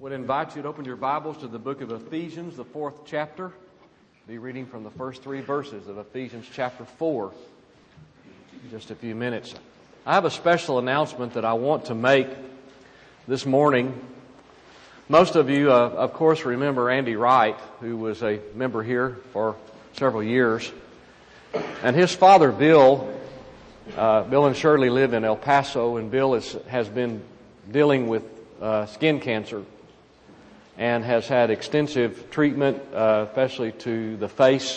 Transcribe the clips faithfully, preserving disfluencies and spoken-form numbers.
would invite you to open your Bibles to the book of Ephesians, the fourth chapter. Be reading from the first three verses of Ephesians chapter four in just a few minutes. I have a special announcement that I want to make this morning. Most of you, uh, of course, remember Andy Wright, who was a member here for several years. And his father, Bill, uh, Bill and Shirley live in El Paso, and Bill is, has been dealing with uh, skin cancer and has had extensive treatment, uh, especially to the face.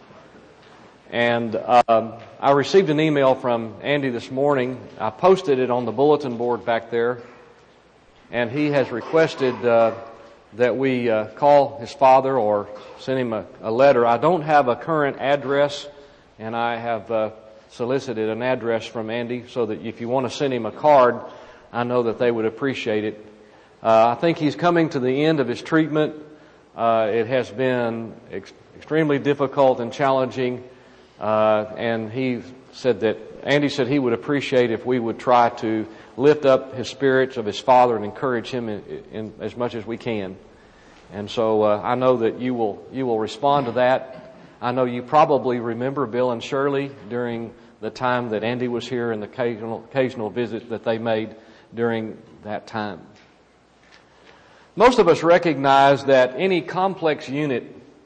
And um, I received an email from Andy this morning. I posted it on the bulletin board back there, and he has requested uh, that we uh, call his father or send him a, a letter. I don't have a current address, and I have uh, solicited an address from Andy so that if you want to send him a card, I know that they would appreciate it. Uh, I think he's coming to the end of his treatment. Uh, it has been ex- extremely difficult and challenging, uh, and he said that, Andy said he would appreciate if we would try to lift up his spirits of his father and encourage him in, in as much as we can. And so uh, I know that you will you will respond to that. I know you probably remember Bill and Shirley during the time that Andy was here and the occasional, occasional visit that they made during that time. Most of us recognize that any complex unit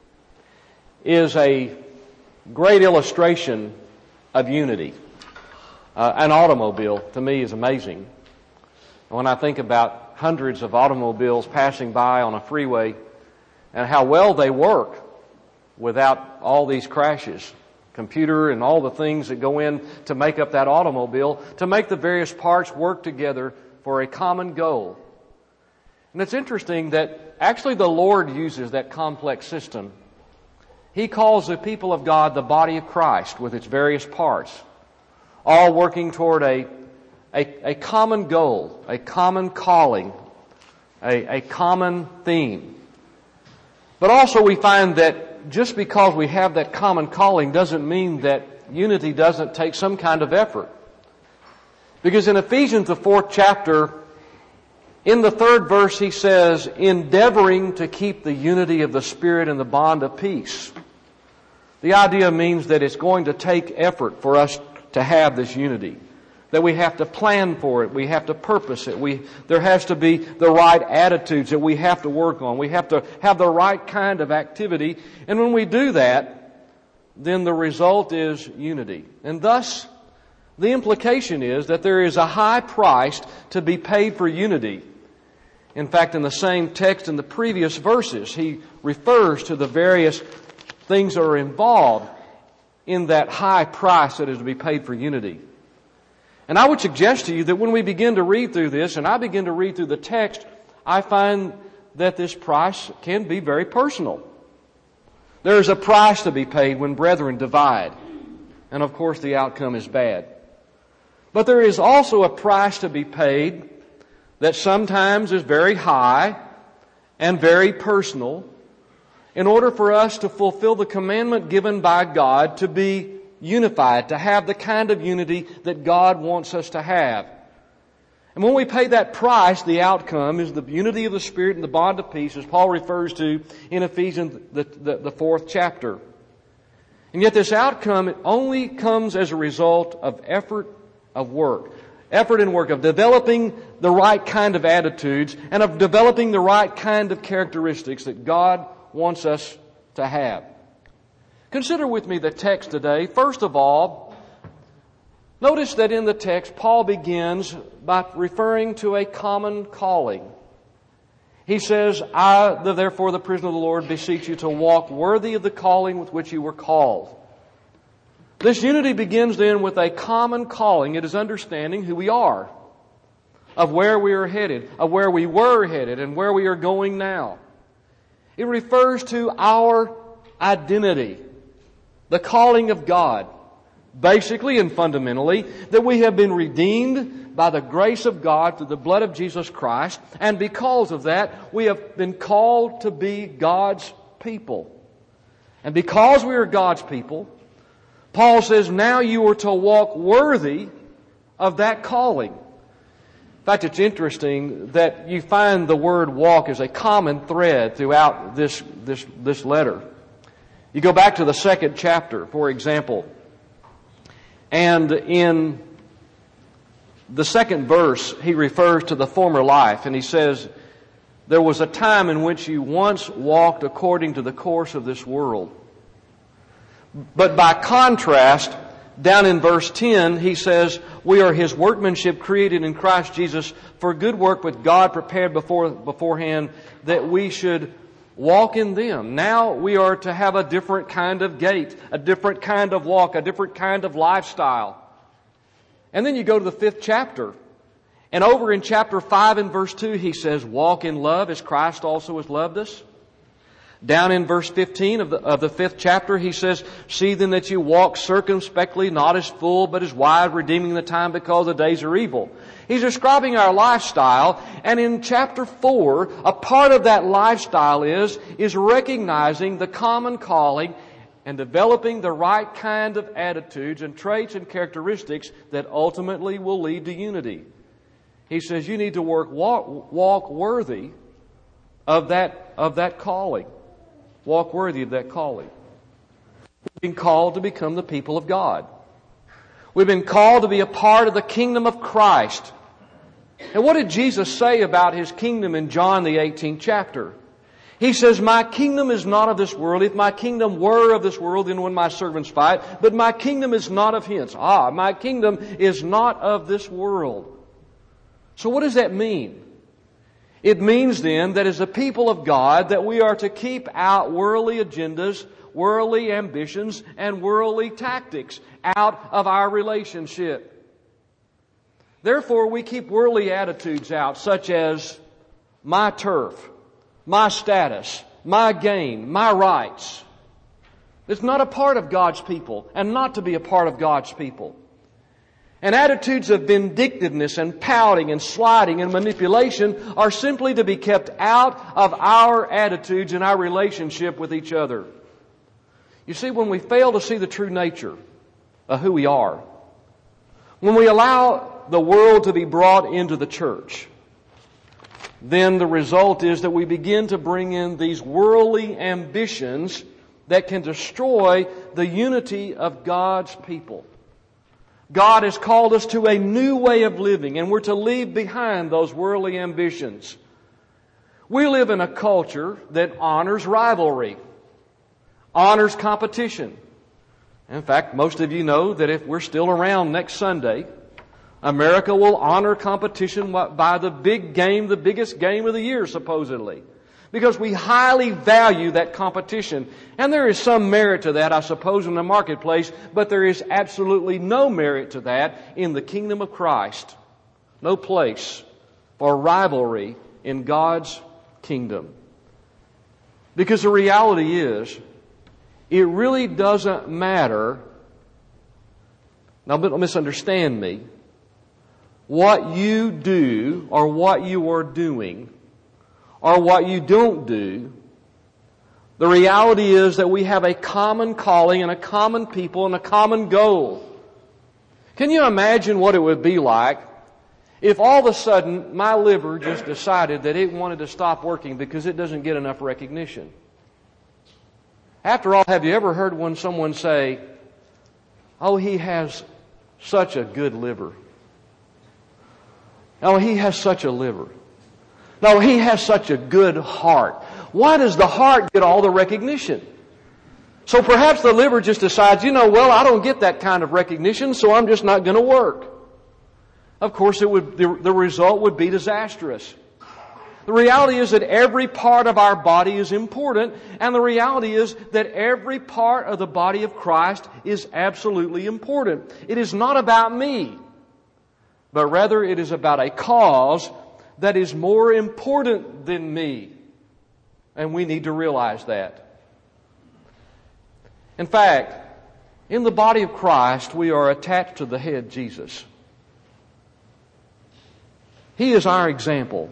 is a great illustration of unity. Uh, an automobile, to me, is amazing. When I think about hundreds of automobiles passing by on a freeway and how well they work without all these crashes, computer and all the things that go in to make up that automobile, to make the various parts work together for a common goal. And it's interesting that actually the Lord uses that complex system. He calls the people of God the body of Christ with its various parts, all working toward a, a, a common goal, a common calling, a, a common theme. But also we find that just because we have that common calling doesn't mean that unity doesn't take some kind of effort. Because in Ephesians, the fourth chapter, in the third verse, he says, endeavoring to keep the unity of the Spirit in the bond of peace. The idea means that it's going to take effort for us to have this unity. That we have to plan for it. We have to purpose it. We, there has to be the right attitudes that we have to work on. We have to have the right kind of activity. And when we do that, then the result is unity. And thus, the implication is that there is a high price to be paid for unity. In fact, in the same text in the previous verses, he refers to the various things that are involved in that high price that is to be paid for unity. And I would suggest to you that when we begin to read through this, and I begin to read through the text, I find that this price can be very personal. There is a price to be paid when brethren divide. And of course the outcome is bad. But there is also a price to be paid that sometimes is very high and very personal in order for us to fulfill the commandment given by God to be unified, to have the kind of unity that God wants us to have. And when we pay that price, the outcome is the unity of the Spirit and the bond of peace, as Paul refers to in Ephesians, the, the, the fourth chapter. And yet this outcome only comes as a result of effort of work. Effort and work of developing the right kind of attitudes and of developing the right kind of characteristics that God wants us to have. Consider with me the text today. First of all, notice that in the text, Paul begins by referring to a common calling. He says, I, therefore, the prisoner of the Lord, beseech you to walk worthy of the calling with which you were called. This unity begins then with a common calling. It is understanding who we are, of where we are headed, of where we were headed, and where we are going now. It refers to our identity, the calling of God, basically and fundamentally, that we have been redeemed by the grace of God through the blood of Jesus Christ, and because of that, we have been called to be God's people. And because we are God's people, Paul says, now you are to walk worthy of that calling. In fact, it's interesting that you find the word walk as a common thread throughout this, this, this letter. You go back to the second chapter, for example, and in the second verse, he refers to the former life, and he says, there was a time in which you once walked according to the course of this world. But by contrast, down in verse ten, he says, we are His workmanship created in Christ Jesus for good work with God prepared before beforehand that we should walk in them. Now we are to have a different kind of gait, a different kind of walk, a different kind of lifestyle. And then you go to the fifth chapter. And over in chapter five and verse two, he says, walk in love as Christ also has loved us. Down in verse fifteen of the, of the fifth chapter, he says, see then that you walk circumspectly, not as full, but as wise, redeeming the time because the days are evil. He's describing our lifestyle, and in chapter four, a part of that lifestyle is, is recognizing the common calling and developing the right kind of attitudes and traits and characteristics that ultimately will lead to unity. He says you need to work, walk, walk worthy of that, of that calling. Walk worthy of that calling. We've been called to become the people of God. We've been called to be a part of the kingdom of Christ. And what did Jesus say about His kingdom in John the eighteenth chapter? He says, my kingdom is not of this world. If my kingdom were of this world, then would my servants fight. But my kingdom is not of hence. Ah, my kingdom is not of this world. So what does that mean? It means then that as a people of God that we are to keep out worldly agendas, worldly ambitions, and worldly tactics out of our relationship. Therefore, we keep worldly attitudes out, such as my turf, my status, my gain, my rights. It's not a part of God's people, and not to be a part of God's people. And attitudes of vindictiveness and pouting and sliding and manipulation are simply to be kept out of our attitudes and our relationship with each other. You see, when we fail to see the true nature of who we are, when we allow the world to be brought into the church, then the result is that we begin to bring in these worldly ambitions that can destroy the unity of God's people. God has called us to a new way of living, and we're to leave behind those worldly ambitions. We live in a culture that honors rivalry, honors competition. In fact, most of you know that if we're still around next Sunday, America will honor competition by the big game, the biggest game of the year, supposedly. Because we highly value that competition. And there is some merit to that, I suppose, in the marketplace, but there is absolutely no merit to that in the kingdom of Christ. No place for rivalry in God's kingdom. Because the reality is, it really doesn't matter, now don't misunderstand me, what you do or what you are doing or what you don't do. The reality is that we have a common calling and a common people and a common goal. Can you imagine what it would be like if all of a sudden my liver just decided that it wanted to stop working because it doesn't get enough recognition? After all, have you ever heard when someone say, oh, he has such a good liver. Oh, he has such a liver. No, he has such a good heart. Why does the heart get all the recognition? So perhaps the liver just decides, you know, well, I don't get that kind of recognition, so I'm just not going to work. Of course, it would, the, the result would be disastrous. The reality is that every part of our body is important, and the reality is that every part of the body of Christ is absolutely important. It is not about me, but rather it is about a cause that is more important than me. And we need to realize that. In fact, in the body of Christ, we are attached to the head, Jesus. He is our example.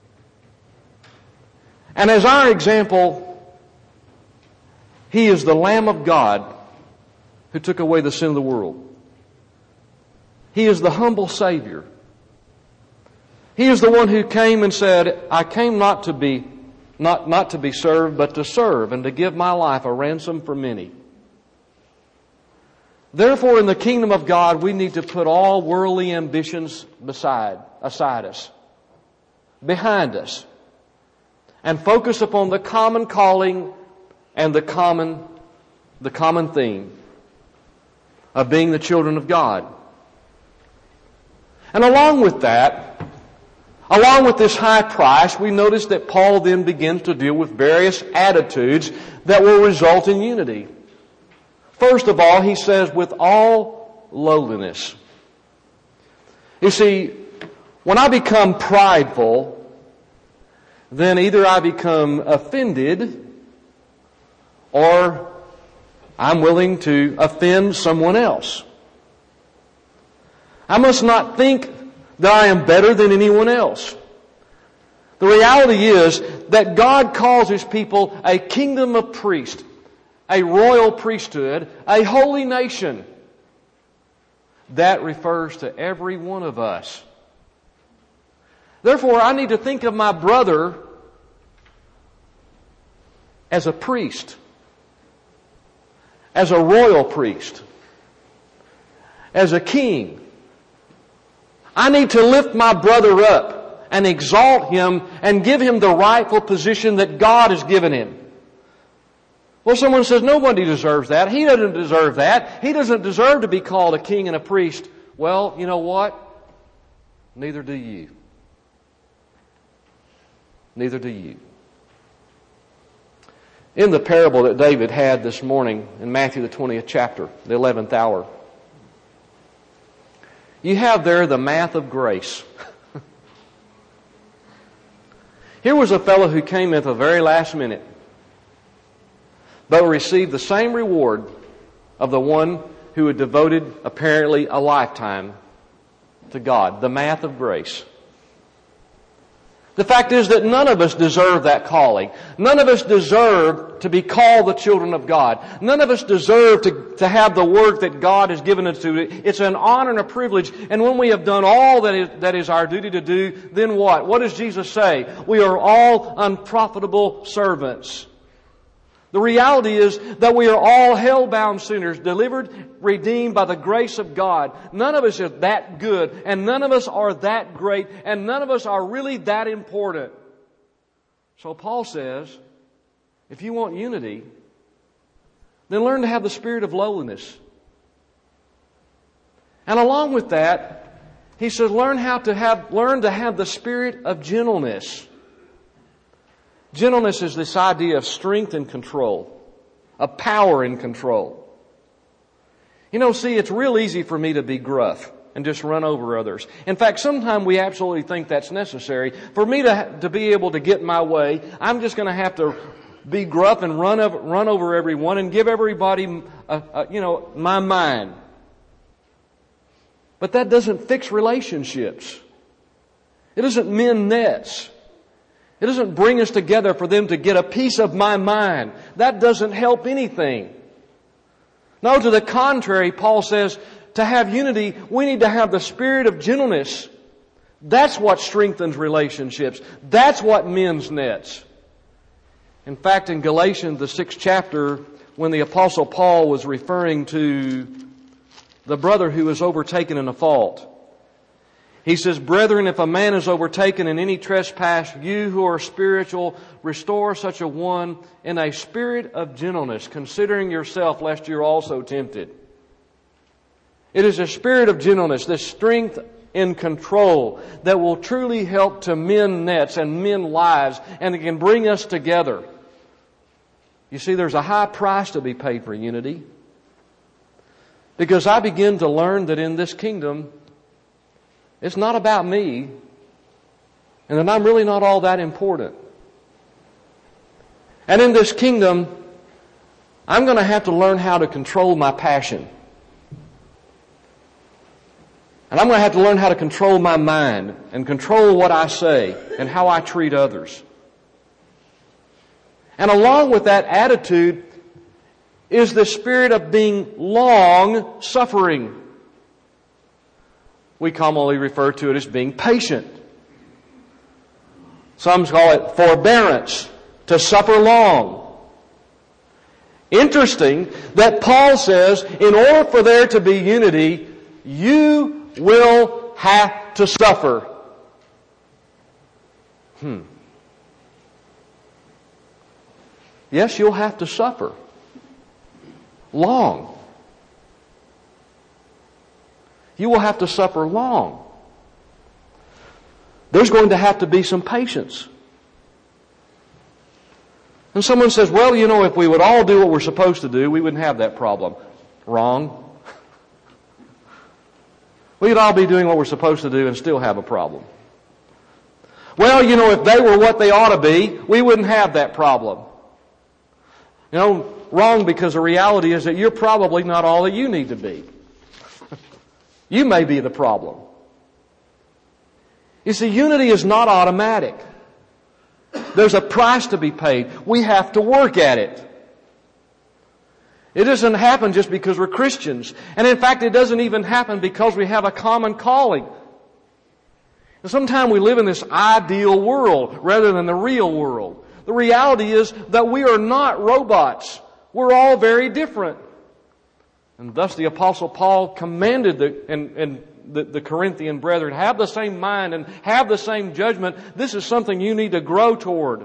And as our example, He is the Lamb of God who took away the sin of the world. He is the humble Savior. He is the one who came and said, I came not to be, not, not to be served, but to serve and to give my life a ransom for many. Therefore, in the kingdom of God, we need to put all worldly ambitions beside, aside us, behind us, and focus upon the common calling and the common, the common theme of being the children of God. And along with that, along with this high price, we notice that Paul then begins to deal with various attitudes that will result in unity. First of all, he says, with all lowliness. You see, when I become prideful, then either I become offended or I'm willing to offend someone else. I must not think that I am better than anyone else. The reality is that God calls His people a kingdom of priests, a royal priesthood, a holy nation. That refers to every one of us. Therefore, I need to think of my brother as a priest, as a royal priest, as a king. I need to lift my brother up and exalt him and give him the rightful position that God has given him. Well, someone says, nobody deserves that. He doesn't deserve that. He doesn't deserve to be called a king and a priest. Well, you know what? Neither do you. Neither do you. In the parable that David had this morning in Matthew the twentieth chapter, the eleventh hour, you have there the math of grace. Here was a fellow who came at the very last minute, but received the same reward of the one who had devoted apparently a lifetime to God. The math of grace. The fact is that none of us deserve that calling. None of us deserve to be called the children of God. None of us deserve to, to have the work that God has given us to do. It's an honor and a privilege. And when we have done all that is, that is our duty to do, then what? What does Jesus say? We are all unprofitable servants. The reality is that we are all hell-bound sinners, delivered, redeemed by the grace of God. None of us are that good, and none of us are that great, and none of us are really that important. So Paul says, if you want unity, then learn to have the spirit of lowliness. And along with that, he says, learn how to have, learn to have the spirit of gentleness. Gentleness is this idea of strength and control, of power and control. You know, see, it's real easy for me to be gruff and just run over others. In fact, sometimes we absolutely think that's necessary. For me to, to be able to get my way, I'm just going to have to be gruff and run over, run over everyone and give everybody, a, a, you know, my mind. But that doesn't fix relationships. It doesn't mend nets. It doesn't bring us together for them to get a piece of my mind. That doesn't help anything. No, to the contrary, Paul says, to have unity, we need to have the spirit of gentleness. That's what strengthens relationships. That's what mends nets. In fact, in Galatians, the sixth chapter, when the Apostle Paul was referring to the brother who was overtaken in a fault, he says, brethren, if a man is overtaken in any trespass, you who are spiritual, restore such a one in a spirit of gentleness, considering yourself, lest you're also tempted. It is a spirit of gentleness, this strength in control, that will truly help to mend nets and mend lives, and it can bring us together. You see, there's a high price to be paid for unity. Because I begin to learn that in this kingdom, it's not about me, and that I'm really not all that important. And in this kingdom, I'm going to have to learn how to control my passion. And I'm going to have to learn how to control my mind and control what I say and how I treat others. And along with that attitude is the spirit of being long suffering. We commonly refer to it as being patient. Some call it forbearance, to suffer long. Interesting that Paul says, in order for there to be unity, you will have to suffer. Hmm. Yes, you'll have to suffer. Long. You will have to suffer long. There's going to have to be some patience. And someone says, well, you know, if we would all do what we're supposed to do, we wouldn't have that problem. Wrong. We'd all be doing what we're supposed to do and still have a problem. Well, you know, if they were what they ought to be, we wouldn't have that problem. You know, wrong, because the reality is that you're probably not all that you need to be. You may be the problem. You see, unity is not automatic. There's a price to be paid. We have to work at it. It doesn't happen just because we're Christians. And in fact, it doesn't even happen because we have a common calling. And sometimes we live in this ideal world rather than the real world. The reality is that we are not robots. We're all very different. And thus the Apostle Paul commanded the, and, and the, the Corinthian brethren, have the same mind and have the same judgment. This is something you need to grow toward.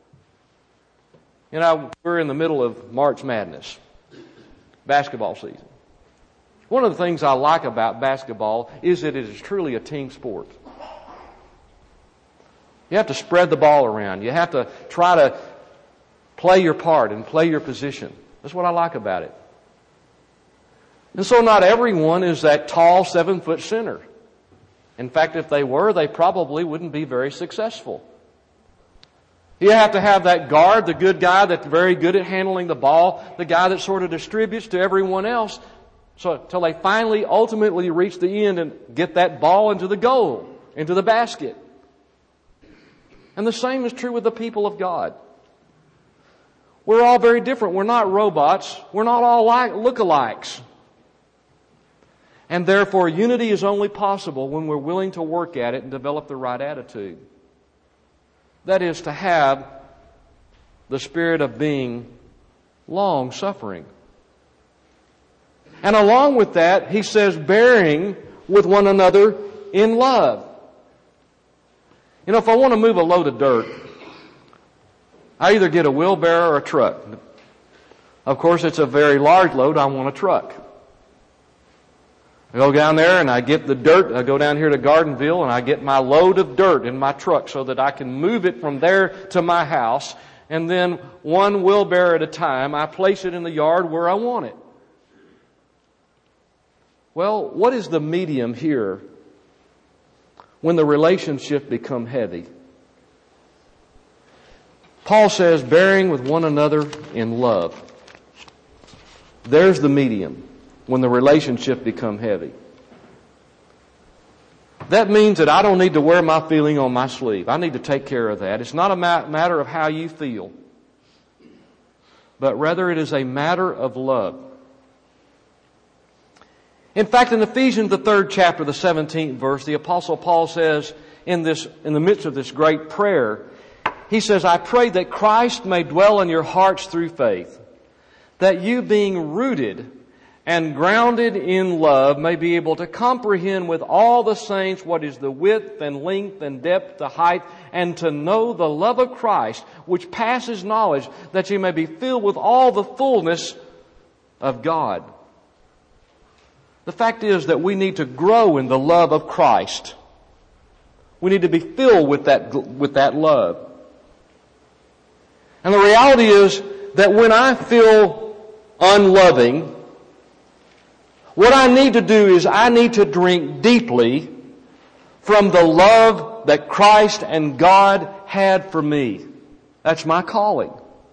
You know, we're in the middle of March Madness, basketball season. One of the things I like about basketball is that it is truly a team sport. You have to spread the ball around. You have to try to play your part and play your position. That's what I like about it. And so not everyone is that tall seven-foot center. In fact, if they were, they probably wouldn't be very successful. You have to have that guard, the good guy that's very good at handling the ball, the guy that sort of distributes to everyone else, so until they finally ultimately reach the end and get that ball into the goal, into the basket. And the same is true with the people of God. We're all very different. We're not robots. We're not all like lookalikes. And therefore, unity is only possible when we're willing to work at it and develop the right attitude. That is, to have the spirit of being long-suffering. And along with that, he says, bearing with one another in love. You know, if I want to move a load of dirt, I either get a wheelbarrow or a truck. Of course, it's a very large load. I want a truck. I go down there and I get the dirt. I go down here to Gardenville and I get my load of dirt in my truck so that I can move it from there to my house. And then one wheelbarrow at a time, I place it in the yard where I want it. Well, what is the medium here when the relationship become heavy? Paul says, bearing with one another in love. There's the medium when the relationship become heavy. That means that I don't need to wear my feeling on my sleeve. I need to take care of that. It's not a ma- matter of how you feel, but rather it is a matter of love. In fact, in Ephesians, the third chapter, the seventeenth verse, the Apostle Paul says in this, in the midst of this great prayer, he says, I pray that Christ may dwell in your hearts through faith, that you being rooted and grounded in love may be able to comprehend with all the saints what is the width and length and depth, the height, and to know the love of Christ, which passes knowledge, that you may be filled with all the fullness of God. The fact is that we need to grow in the love of Christ. We need to be filled with that, with that love. And the reality is that when I feel unloving, what I need to do is I need to drink deeply from the love that Christ and God had for me. That's my calling.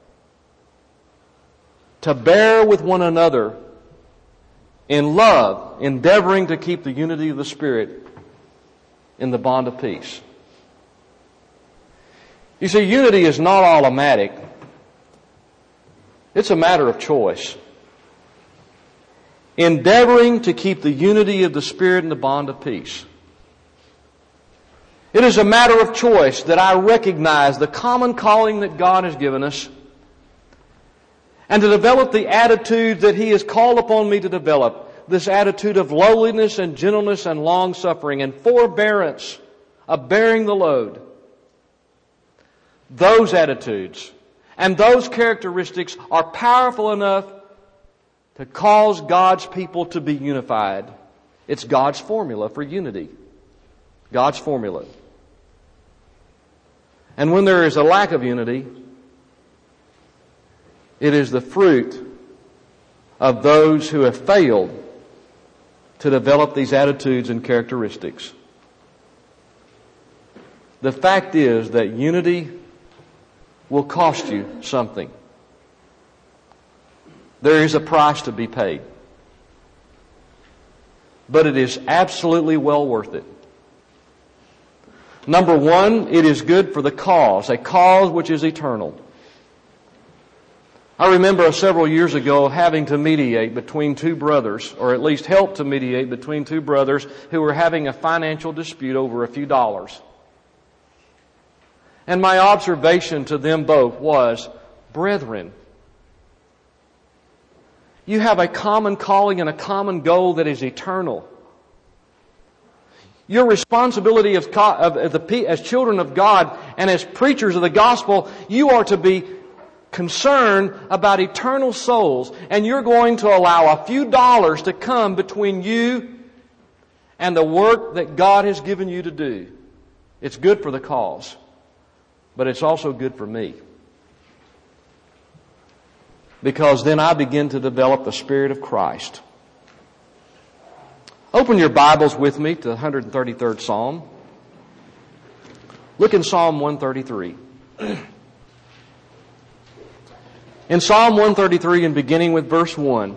To bear with one another in love, endeavoring to keep the unity of the Spirit in the bond of peace. You see, unity is not automatic. It's a matter of choice. Endeavoring to keep the unity of the Spirit in the bond of peace. It is a matter of choice that I recognize the common calling that God has given us and to develop the attitude that He has called upon me to develop. This attitude of lowliness and gentleness and long-suffering and forbearance of bearing the load. Those attitudes and those characteristics are powerful enough to cause God's people to be unified. It's God's formula for unity. God's formula. And when there is a lack of unity, it is the fruit of those who have failed to develop these attitudes and characteristics. The fact is that unity will cost you something. There is a price to be paid. But it is absolutely well worth it. Number one, it is good for the cause, a cause which is eternal. I remember several years ago having to mediate between two brothers, or at least help to mediate between two brothers who were having a financial dispute over a few dollars. And my observation to them both was, brethren, you have a common calling and a common goal that is eternal. Your responsibility as, as children of God and as preachers of the gospel, you are to be concerned about eternal souls. And you're going to allow a few dollars to come between you and the work that God has given you to do. It's good for the cause, but it's also good for me. Because then I begin to develop the Spirit of Christ. Open your Bibles with me to the one hundred thirty-third Psalm. Look in Psalm one thirty-three. In Psalm one thirty-three, and beginning with verse one,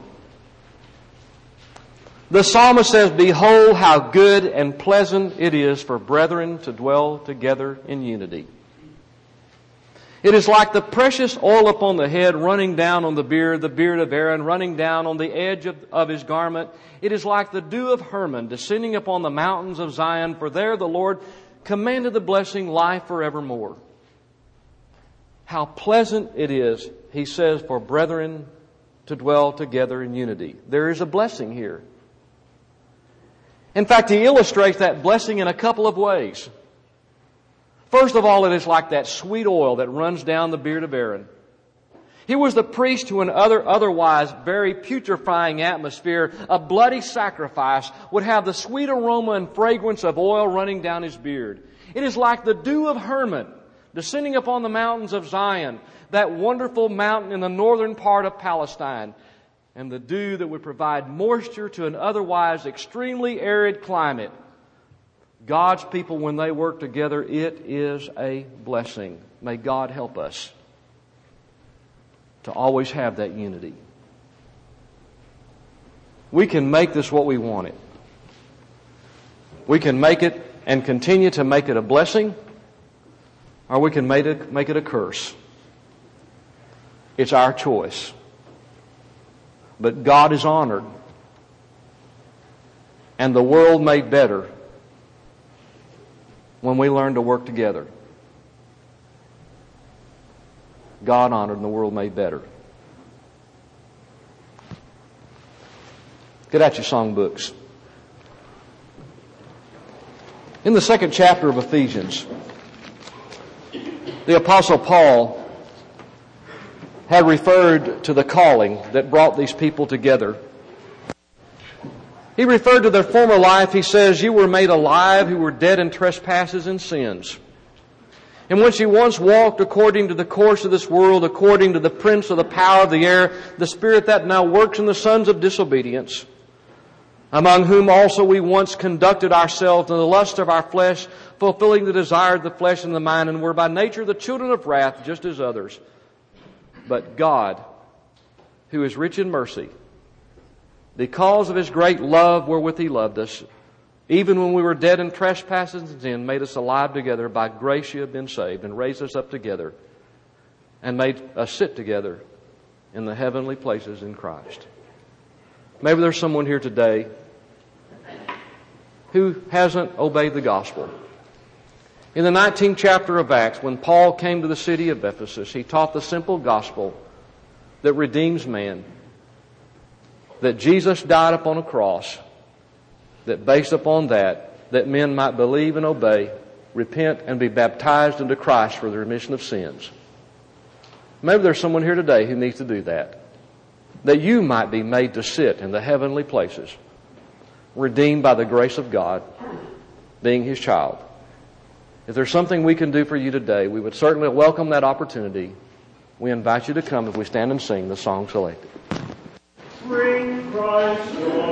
the psalmist says, "Behold, how good and pleasant it is for brethren to dwell together in unity. It is like the precious oil upon the head running down on the beard, the beard of Aaron running down on the edge of, of his garment. It is like the dew of Hermon descending upon the mountains of Zion, for there the Lord commanded the blessing, life forevermore." How pleasant it is, he says, for brethren to dwell together in unity. There is a blessing here. In fact, he illustrates that blessing in a couple of ways. First of all, it is like that sweet oil that runs down the beard of Aaron. He was the priest who in other, otherwise very putrefying atmosphere, a bloody sacrifice, would have the sweet aroma and fragrance of oil running down his beard. It is like the dew of Hermon descending upon the mountains of Zion, that wonderful mountain in the northern part of Palestine, and the dew that would provide moisture to an otherwise extremely arid climate. God's people, when they work together, it is a blessing. May God help us to always have that unity. We can make this what we want it. We can make it and continue to make it a blessing, or we can make it, make it a curse. It's our choice. But God is honored, and the world made better when we learn to work together. God honored and the world made better. Get out your songbooks. In the second chapter of Ephesians, the Apostle Paul had referred to the calling that brought these people together. He referred to their former life. He says, "You were made alive who were dead in trespasses and sins, in which you once walked according to the course of this world, according to the prince of the power of the air, the spirit that now works in the sons of disobedience, among whom also we once conducted ourselves in the lust of our flesh, fulfilling the desire of the flesh and the mind, and were by nature the children of wrath, just as others. But God, who is rich in mercy, because of His great love wherewith He loved us, even when we were dead in trespasses and sin, made us alive together. By grace you have been saved, and raised us up together, and made us sit together in the heavenly places in Christ." Maybe there's someone here today who hasn't obeyed the gospel. In the nineteenth chapter of Acts, when Paul came to the city of Ephesus, he taught the simple gospel that redeems man, that Jesus died upon a cross, that based upon that, that men might believe and obey, repent, and be baptized into Christ for the remission of sins. Maybe there's someone here today who needs to do that. That you might be made to sit in the heavenly places, redeemed by the grace of God, being His child. If there's something we can do for you today, we would certainly welcome that opportunity. We invite you to come if we stand and sing the song selected. Bring Christ your